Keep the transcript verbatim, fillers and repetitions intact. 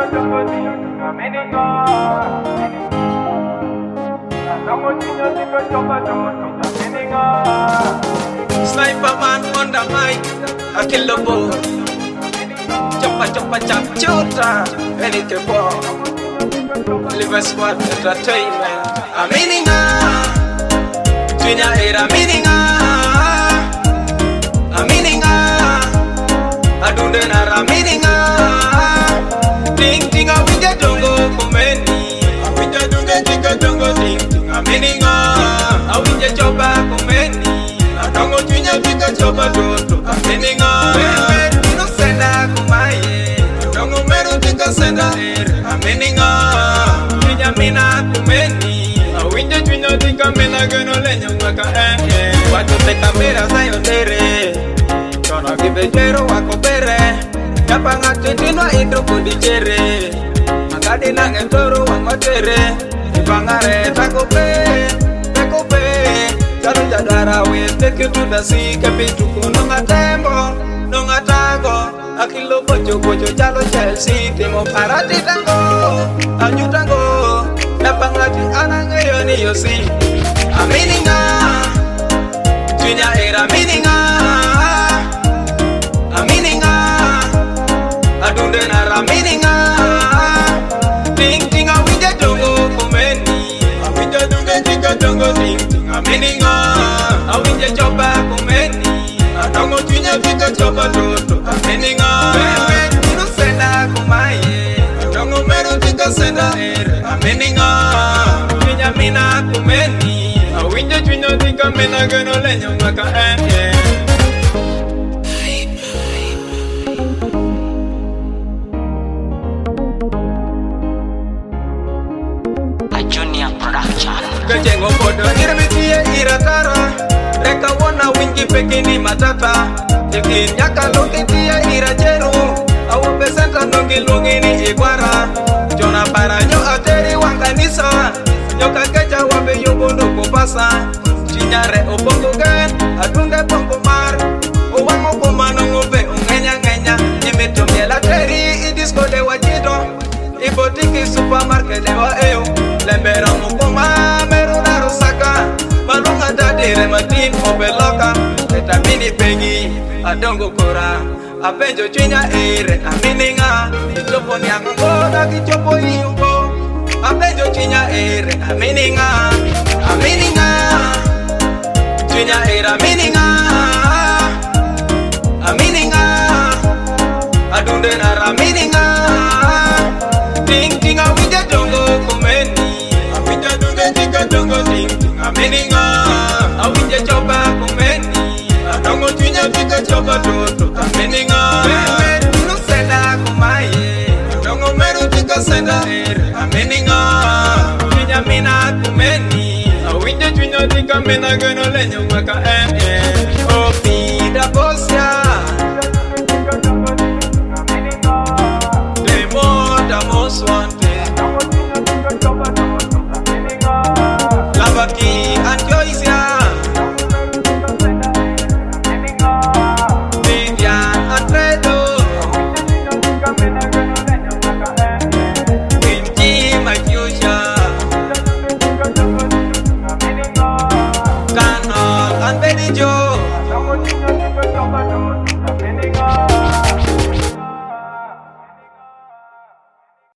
Sniper man on the mic, I kill the bull. Choppa choppa chop chota, any kepo. Live a squad entertainment. I'm meaning ah, Junior era meaning ah, I'm meaning ah, I do the nara meaning ah. Ding ding a winja dongo kumeni, a winja dunga jinga dongo ding ding a meaning ah, a winja choppa kumeni. Dongo Junior vika chopa toto ameninga no senda kumaye dongo meru vika senda ameninga Junior mina kumeni awinja Junior vika mena geno lenyo maka eh watu te kamera sayo tere tono kibejero wako bere yapanga tindino indro kudichere makadi nange toro wangotere ibangare takope takope Jalo jadara we take you to the sea, kepitu kunonga tembo, nonga tango, akilo bojo bojo jalo Chelsea, timo parati tango, anyu tango, napangati anangeyo ni yosi, amininga, Junior era amininga, amininga, adunde nara amininga, ding ding a winja dongo kumeni, a winja dunga jinga dongo ding ding a amininga. I win your job back on many. I don't go to your bigger job at all. I'm meaning you know, send out my I don't go metal bigger send out. I'm meaning Junior Mina Kumeni. I win your junior think I'm in a gonna let you make a hand. Junior Production. Kajengo podo irmitie iratara. Reka wana wingi pekini matata. Iki nyaka lokitia irajeru. Awu pesenta nongi lungi ni igwara. Jona paranyo ateri wanganisa. Nyoka keja wabe yungundu kupasa. Chinyare opongo gen, adunde pongo mar. Uwango kumano ngube ungenya ngenya. Nimitumye la teri idisko de wajido. Ibotiki supermarket lewa eo. Lembera mukuma meruna rusaka Malunga dadire matin obeloka Eta mini pengi adongo kora Apenjo Junior ere amininga Ichopo nyangoda kichopo iyumbo Apenjo Junior ere amininga Amininga Junior ere amininga Amininga Adunde nara amininga Ding ding a winja dongo kumeni Dongo ding ding a meaning a winja chopa kumeni a dongo Junior vika chopa toto a meaning a no senda kumaye a dongo meru vika senda a meaning a Junior mina kumeni a winja Junior vika mena geno lenyo maka eh